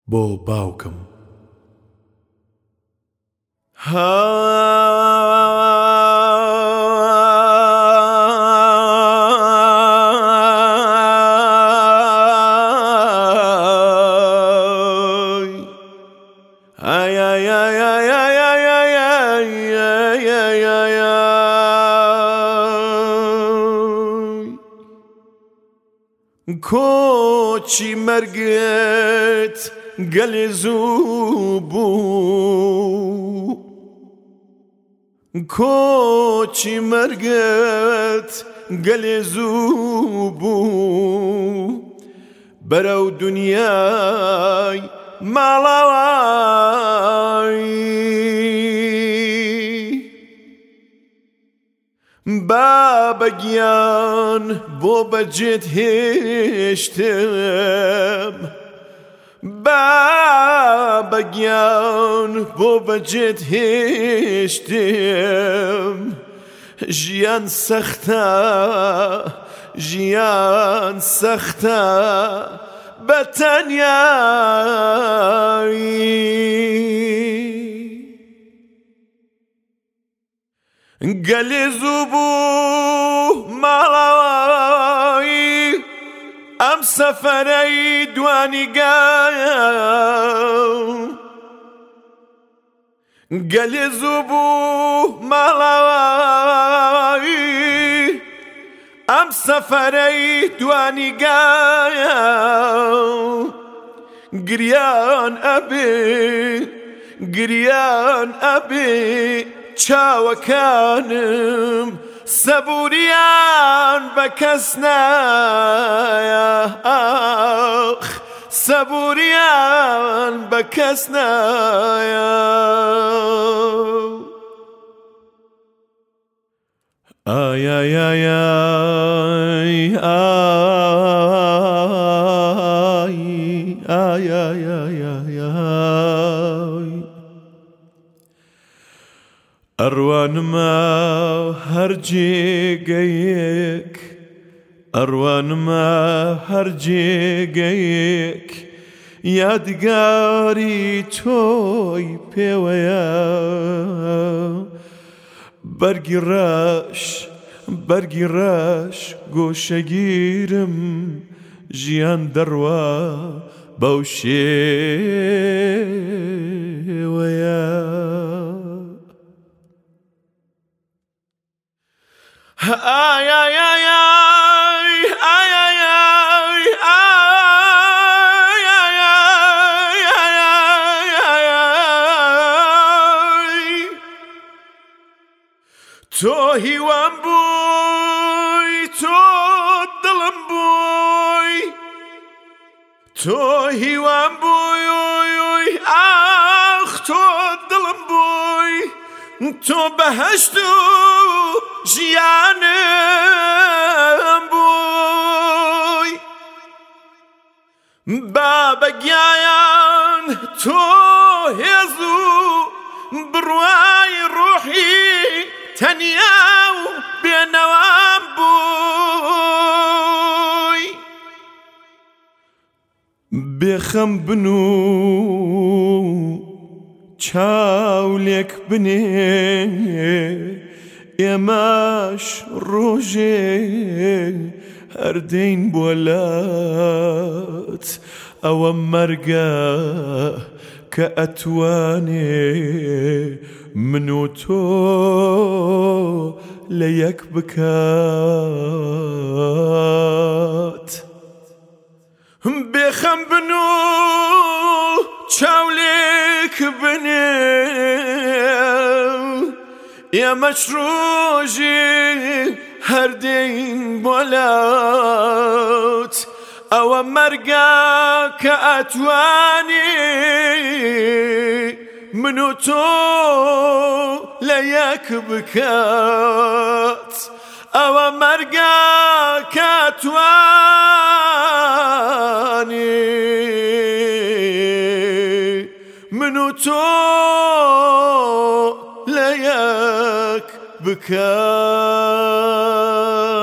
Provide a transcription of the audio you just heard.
بۆ باوکم. کۆچی مەرگت گەلێ زوو بوو، کۆچی مەرگت گەلێ زوو بوو، بەرەو دونیای ماڵەوایی بابەگیان بۆ بەجێت هێشتم، بابەگیان بۆ بەجێت هێشتم. ژیان سەختە، ژیان سەختە بەتەنیایی. گەلێ زوو بوو ماڵەوایی ئەم سەفەرەی دوانیگایە، گەلێ زوو بوو ماڵەوایی ئەم سەفەرەی دوانیگایە. گریان ئەبێ، گریان ئەبێ چاوەکانم، سەبووریان بە کەس نایە، سەبووریان بە کەس نایە. ئای ئای ئای ئای ئای ئای ئەڕوانمە هەر جێگەیەک، ئەڕوانمە هەر جێگەیەک یادگاری تۆی پێوەیە. بەرگی ڕەش، بەرگی ڕەش گۆشەگیرم، ژیان دەڕوا بەو شێوەیە. آی آی آی آی آی تۆ هیوام بووی، تۆ دڵم بووی، تۆ هیوام بووی، ئاخ تۆ دڵم بووی، تۆ بەهەشت و ژیانم بووی. بابەگیان تۆ هێز و بڕوای ڕۆحی تەنیا و بێنەوام بووی. بێخەم بن و چاولێک بنێ، ئێمەش ڕۆژێ هەردەین بۆ لات. ئەوە مەرگە کە ئەتوانێ من و تۆ لە یەک بکات. بێخەم بن و چاولێک بنێ، ئێمەش ڕۆژێ هەردەین بۆ لات. ئەوە مەرگە کە ئەتوانێ من و تۆ لە یەک بکات. ئەوە مەرگە کە ئەتوانێ من و تۆ لە یەک بکات.